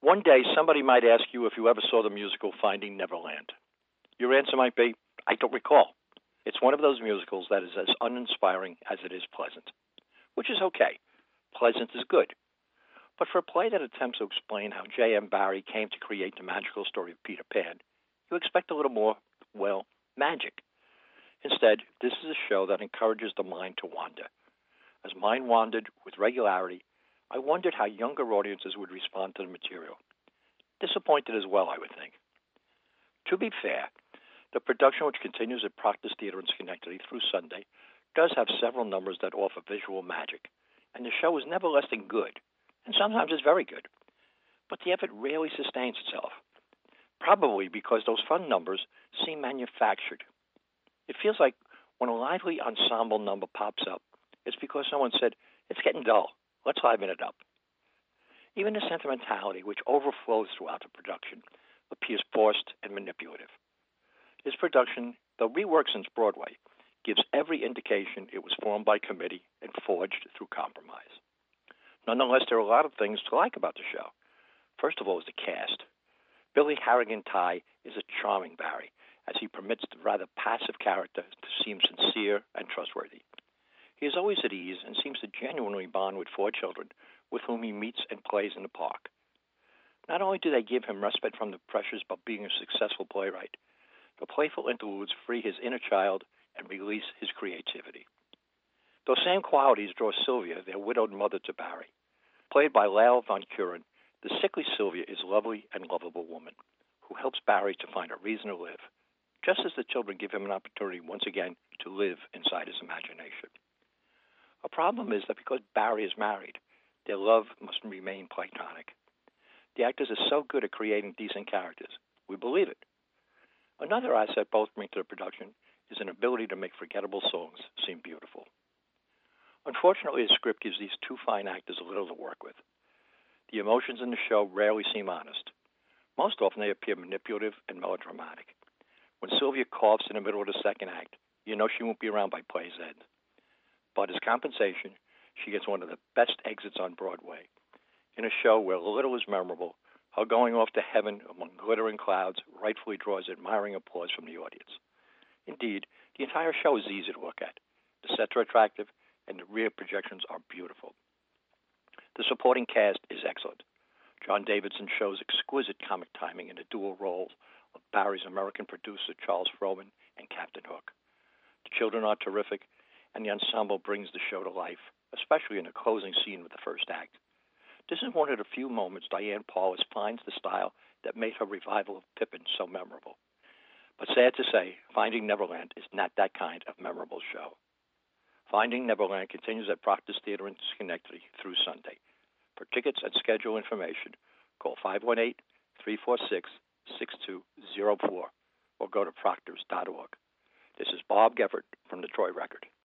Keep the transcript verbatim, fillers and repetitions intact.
One day, somebody might ask you if you ever saw the musical Finding Neverland. Your answer might be, I don't recall. It's one of those musicals that is as uninspiring as it is pleasant, which is okay. Pleasant is good. But for a play that attempts to explain how J M. Barrie came to create the magical story of Peter Pan, you expect a little more, well, magic. Instead, this is a show that encourages the mind to wander. As mine wandered with regularity, I wondered how younger audiences would respond to the material. Disappointed as well, I would think. To be fair, the production, which continues at Proctor's Theatre in Schenectady through Sunday, does have several numbers that offer visual magic, and the show is never less than good, and sometimes it's very good. But the effort rarely sustains itself, probably because those fun numbers seem manufactured. It feels like when a lively ensemble number pops up, it's because someone said, it's getting dull, let's liven it up. Even the sentimentality, which overflows throughout the production, appears forced and manipulative. This production, though reworked since Broadway, gives every indication it was formed by committee and forged through compromise. Nonetheless, there are a lot of things to like about the show. First of all is the cast. Billy Harrigan Tighe is a charming Barrie, as he permits the rather passive character to seem sincere and trustworthy. He is always at ease and seems to genuinely bond with four children with whom he meets and plays in the park. Not only do they give him respite from the pressures of being a successful playwright, the playful interludes free his inner child and release his creativity. Those same qualities draw Sylvia, their widowed mother, to Barrie. Played by Lael Van Kuren, the sickly Sylvia is a lovely and lovable woman who helps Barrie to find a reason to live, just as the children give him an opportunity once again to live inside his imagination. A problem is that because Barrie is married, their love must remain platonic. The actors are so good at creating decent characters, we believe it. Another asset both bring to the production is an ability to make forgettable songs seem beautiful. Unfortunately, the script gives these two fine actors a little to work with. The emotions in the show rarely seem honest. Most often they appear manipulative and melodramatic. When Sylvia coughs in the middle of the second act, you know she won't be around by play's end. But as compensation, she gets one of the best exits on Broadway. In a show where little is memorable, her going off to heaven among glittering clouds rightfully draws admiring applause from the audience. Indeed, the entire show is easy to look at. The sets are attractive, and the rear projections are beautiful. The supporting cast is excellent. John Davidson shows exquisite comic timing in the dual roles of Barrie's American producer Charles Frohman and Captain Hook. The children are terrific, and the ensemble brings the show to life, especially in the closing scene with the first act. This is one of the few moments Diane Paulus finds the style that made her revival of Pippin so memorable. But sad to say, Finding Neverland is not that kind of memorable show. Finding Neverland continues at Proctor's Theatre in Schenectady through Sunday. For tickets and schedule information, call five one eight, three four six, six two zero four or go to proctors dot org. This is Bob Geffert from the Troy Record.